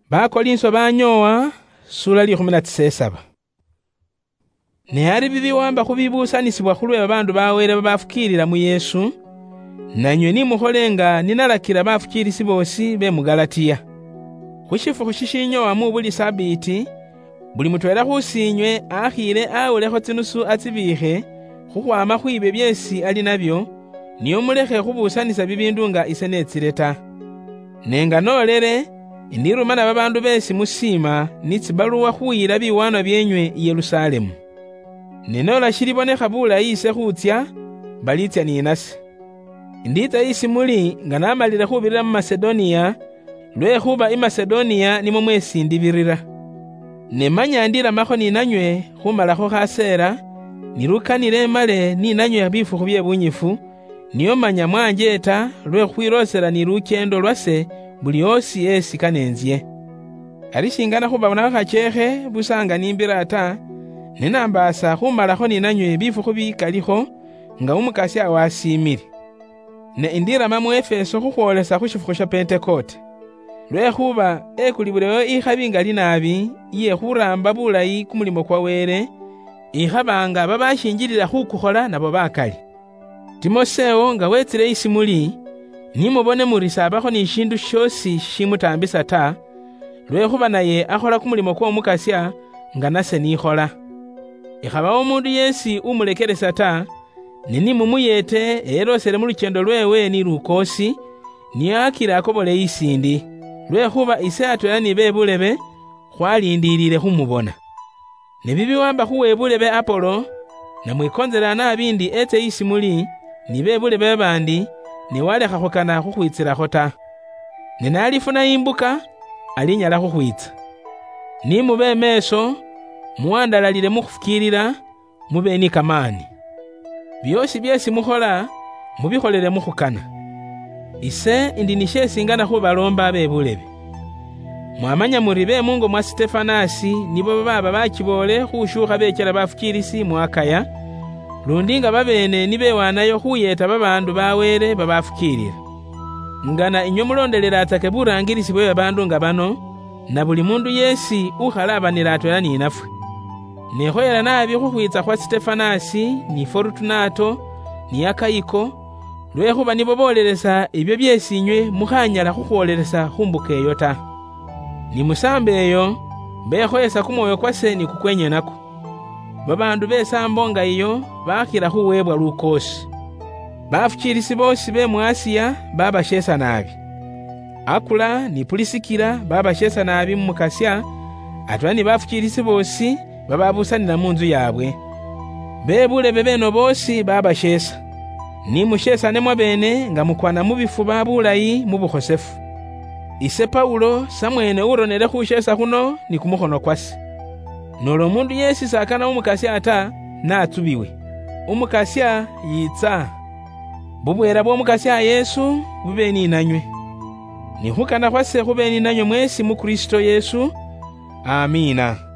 Bakolinso banyowa sura 17. Ne ari bibiwamba kubibusanisibwa kulwe babandu bawere babafukirira mu Yesu, nanywe nimukholenga ninalakira bafukirisi bosi be mu Galatiya. Khushifuku shishinyowa mu buli sabiti, buli mutwela khusinywe akhile awulekho tsinusu atsibikhe khukhwama khwibe byesi ali nabyo, niyo mulekhe khubusanisa bibindu nga ise netsile ta. Nenga nolele indirumana babandu besi musima nitsibaluwa khuyila biwanwa byenywe i Yerusalemu. Nenola shilibonekha bulayi ise khutsya, balitsya ninase. Inditsa isi muli nga namalile khubirira mu Masedoniya, lwekhuba i Masedoniya nimwo mwesindibirira. Nemanya ndiramakho ninanywe khumalakho khasera, nilukanile emale ninanywe bifukhu bye bunyifu, niyo manya mwanjeta lwekhwirosela ni lukendo lwase buli osi esi kanenzye. Ali shingana khubabonakho khachekhe busanga nimbira ta, ninambasa khumalakho ninanywe bifukhu bikalikho nga umukasi awasimile. Ne indirama mu Efeso khukhwolesa khushifukhu sha Pentekote, lwekhuba ekulibulewo ikhabi ngali nabi iye khuramba bulayi kumulimo kwa Wele, ikhabanga babashinjilila khukukhola nabo bakali. Timosewo nga wetsile isi muli, nimubone muri sabakho ni shindu shosi shimutambisa ta, lwekhuba naye akhola kumulimo kwa umukasya nga nase nikhola. Ikhabawo mundu yesi umulekelesa ta, ninimumuyete erosele mu lukendo lwewe ni lukosi, niyo akila akobole isindi, lwekhuba ise atwela ni bebulebe khwalindilile khumubona. Ne bibiwamba khuwebulebe Apolo, namwikonzela nabindi etse isi muli, ni bebulebe bandi, niwalekha khukana khukhwitsilakho ta. Nenalifuna imbuka, alinyala khukhwitsa. Nimube meso, muwandalalile mukhufukilira, mube ni kamani. Byosi byesi mukhola, mubikholele mukhukana. Ise indi nishesingana khubalomba bebulebe. Mwamanya muri be mungo mwa Stefanasi nibo baba bakibole khushukha bekela bafukirisi mu Akaya, lundi nga babene nibewanayo khuyeta babandu bawele babafukirira. Ngana inyo mulondelela atake burangirisi bwe babandu nga bano, na buli mundu yesi ukhalabanila atwela ni nafwe. Nekhoyela nabi khukhwitsa kwa Stefanasi ni Fortunato ni Akayiko, lwekhuba nibo bolelesa ibyo byesi inywe mukhanyala khukhwolelesa khumbuka eyo ta. Ni musambe eyo bekhoyesa kumwoyo kwase ni kukwenye nako. Babandu besambo nga iyo bakhila khuwebwa lukosi. Bafukirisi bosi be mu Asiya babashesa nabi. Akula ni Pulisikila babashesa nabi mu Mukasya, atwa ni bafukirisi bosi bababusanila munzu yabwe. Bebulebe beno bosi babashesa. Ni mushesane mwa bene nga mukwana mubifuba bulayi mu bukhosefu. Ise Paulo samwene uronele khushesa khuno ni kumukhono kwase. Nolo mundu yesi sakana umukasya ata natsubiwe. Umukasya yitsa. Bubwera bwo umukasya Yesu bube ni nanywe. Ni khukana kwase khube ni nanywe mwesi mu Kristo Yesu. Amina.